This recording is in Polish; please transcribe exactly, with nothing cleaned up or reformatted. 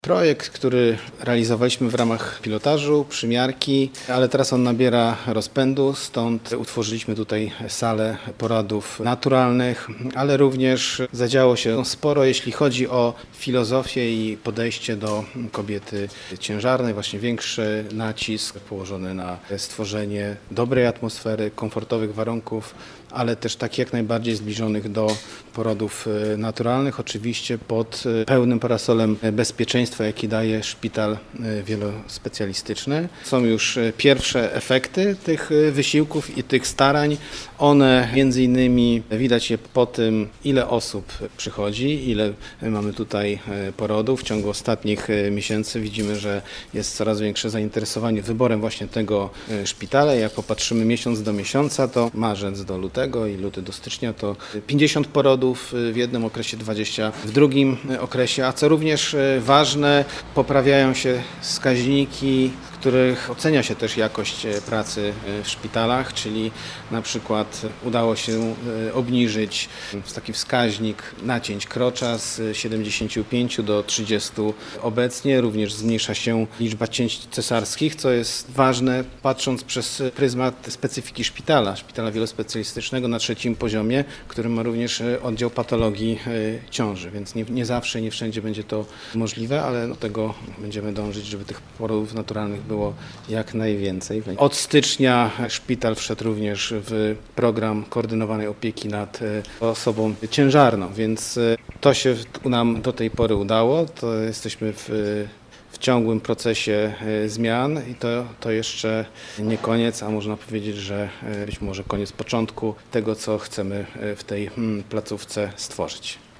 Projekt, który realizowaliśmy w ramach pilotażu, przymiarki, ale teraz on nabiera rozpędu, stąd utworzyliśmy tutaj salę porodów naturalnych, ale również zadziało się sporo, jeśli chodzi o filozofię i podejście do kobiety ciężarnej, właśnie większy nacisk położony na stworzenie dobrej atmosfery, komfortowych warunków, ale też tak jak najbardziej zbliżonych do porodów naturalnych, oczywiście pod pełnym parasolem bezpieczeństwa, jaki daje szpital wielospecjalistyczny. Są już pierwsze efekty tych wysiłków i tych starań. One między innymi widać je po tym, ile osób przychodzi, ile mamy tutaj porodów. W ciągu ostatnich miesięcy widzimy, że jest coraz większe zainteresowanie wyborem właśnie tego szpitala. Jak popatrzymy miesiąc do miesiąca, to marzec do lutego i luty do stycznia to pięćdziesiąt porodów w jednym okresie, dwadzieścia w drugim okresie, a co również ważne, poprawiają się wskaźniki, w których ocenia się też jakość pracy w szpitalach, czyli na przykład udało się obniżyć taki wskaźnik nacięć krocza z siedemdziesięciu pięciu do trzydziestu obecnie, również zmniejsza się liczba cięć cesarskich, co jest ważne patrząc przez pryzmat specyfiki szpitala, szpitala wielospecjalistycznego na trzecim poziomie, który ma również oddział patologii ciąży, więc nie, nie zawsze, nie wszędzie będzie to możliwe, ale do tego będziemy dążyć, żeby tych porodów naturalnych było jak najwięcej. Od stycznia szpital wszedł również w program koordynowanej opieki nad osobą ciężarną, więc to się nam do tej pory udało, to jesteśmy w w ciągłym procesie zmian i to, to jeszcze nie koniec, a można powiedzieć, że być może koniec początku tego, co chcemy w tej placówce stworzyć.